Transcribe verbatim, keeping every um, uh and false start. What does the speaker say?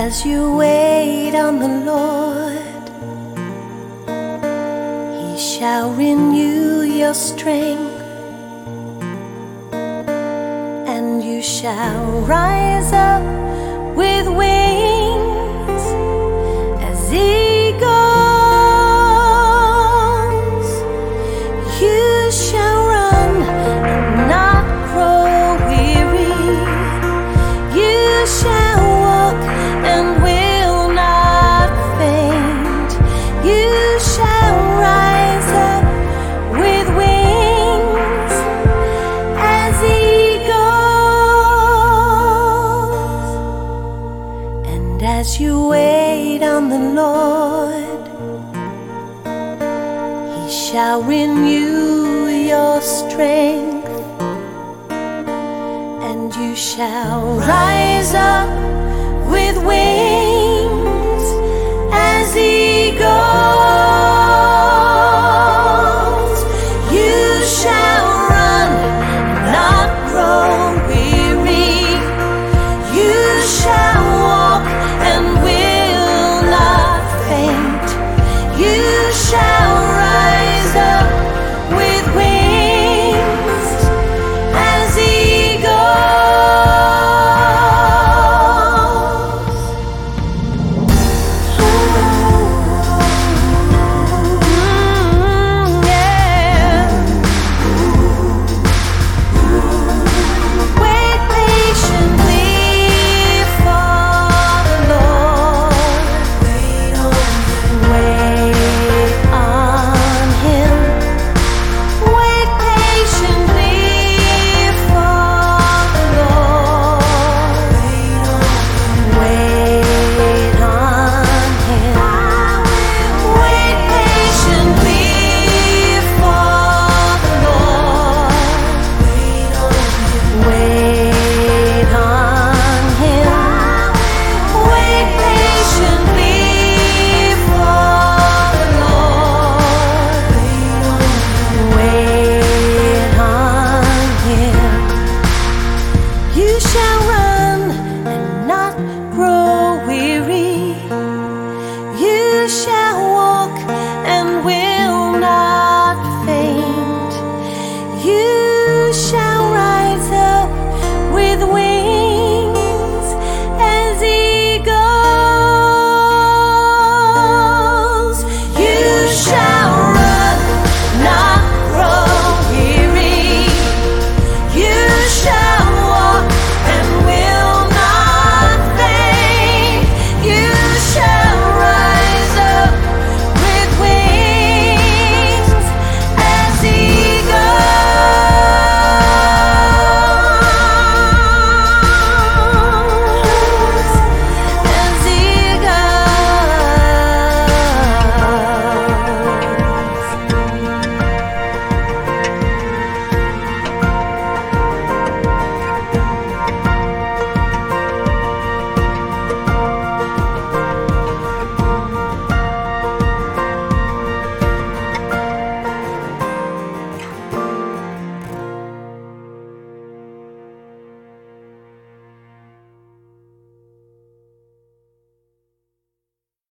as you wait on the Lord, He shall renew your strength, and you shall rise up with wings as eagles. You shall run and not grow weary. You shall walk and will not faint. You shall rise up with wings as eagles. And as you wait on the Lord, He shall renew your strength, and you shall rise up with wings